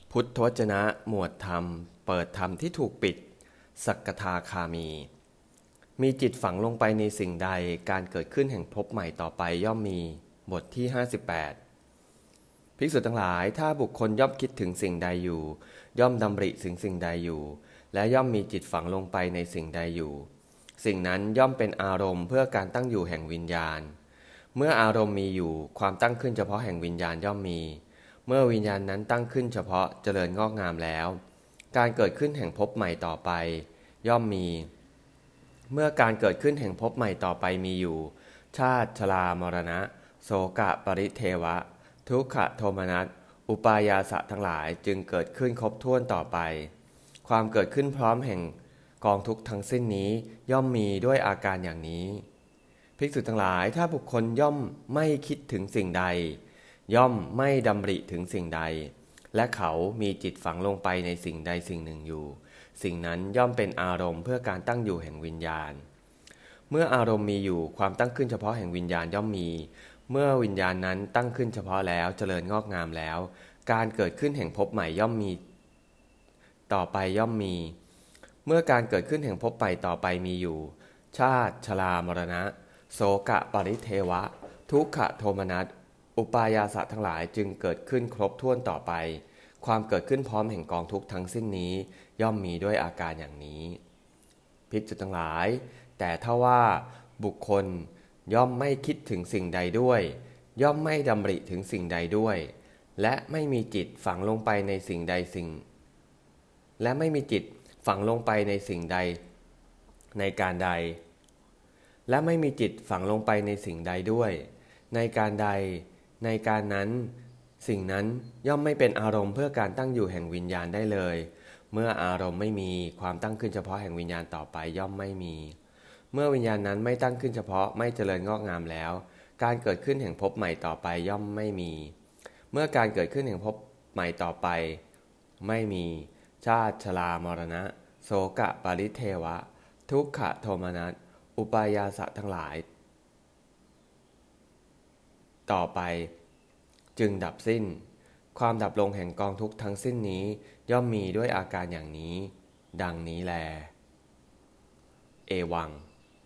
พุทธวจนะหมวดธรรมเปิดธรรมที่ถูกปิดสักทาคามีจิตฝังลงไปในสิ่งใดการเกิดขึ้นแห่งภพใหม่ต่อไปย่อมมีบทที่58ภิกษุทั้งหลายถ้าบุคคลย่อมคิดถึงสิ่งใดอยู่ย่อมดำริถึงสิ่งใดอยู่และย่อมมีจิตฝังลงไปในสิ่งใดอยู่สิ่งนั้นย่อมเป็นอารมณ์เพื่อการตั้งอยู่แห่งวิญญาณเมื่ออารมณ์มีอยู่ความตั้งขึ้นเฉพาะแห่งวิญญาณย่อมมีเมื่อวิญญาณนั้นตั้งขึ้นเฉพาะเจริญงอกงามแล้วการเกิดขึ้นแห่งภพใหม่ต่อไปย่อมมีเมื่อการเกิดขึ้นแห่งภพใหม่ต่อไปมีอยู่ชาติชรามรณะโศกะปริเทวะทุกขโทมนัสอุปายาสะทั้งหลายจึงเกิดขึ้นครบถ้วนต่อไปความเกิดขึ้นพร้อมแห่งกองทุกข์ทั้งสิ้นนี้ย่อมมีด้วยอาการอย่างนี้ภิกษุทั้งหลายถ้าบุคคลย่อมไม่คิดถึงสิ่งใดย่อมไม่ดำริถึงสิ่งใดและเขามีจิตฝังลงไปในสิ่งใดสิ่งหนึ่งอยู่สิ่งนั้นย่อมเป็นอารมณ์เพื่อการตั้งอยู่แห่งวิญญาณเมื่ออารมณ์มีอยู่ความตั้งขึ้นเฉพาะแห่งวิญญาณย่อมมีเมื่อวิญญาณนั้นตั้งขึ้นเฉพาะแล้วเจริญงอกงามแล้วการเกิดขึ้นแห่งภพใหม่ย่อมมีต่อไปย่อมมีเมื่อการเกิดขึ้นแห่งภพใหม่ต่อไปมีอยู่ชาติชรามรณะโศกะปริเทวะทุกขโทมนัสอุปายาสะทั้งหลายจึงเกิดขึ้นครบถ้วนต่อไปความเกิดขึ้นพร้อมแห่งกองทุกข์ทั้งสิ้นนี้ย่อมมีด้วยอาการอย่างนี้ภิกษุทั้งหลายแต่ถ้าว่าบุคคลย่อมไม่คิดถึงสิ่งใดด้วยย่อมไม่ดำริถึงสิ่งใดด้วยและไม่มีจิตฝังลงไปในสิ่งใดและไม่มีจิตฝังลงไปในสิ่งใดในการใดและไม่มีจิตฝังลงไปในสิ่งใดด้วยในการใดในการนั้นสิ่งนั้นย่อมไม่เป็นอารมณ์เพื่อการตั้งอยู่แห่งวิญญาณได้เลยเมื่ออารมณ์ไม่มีความตั้งขึ้นเฉพาะแห่งวิญญาณต่อไปย่อมไม่มีเมื่อวิญญาณนั้นไม่ตั้งขึ้นเฉพาะไม่เจริญงอกงามแล้วการเกิดขึ้นแห่งภพใหม่ต่อไปย่อมไม่มีเมื่อการเกิดขึ้นแห่งภพใหม่ต่อไปไม่มีชาติชรามรณะโศกะปริเทวะทุกขโทมนัสอุปายาสะทั้งหลายต่อไปจึงดับสิ้นความดับลงแห่งกองทุกข์ทั้งสิ้นนี้ย่อมมีด้วยอาการอย่างนี้ดังนี้แลเอวัง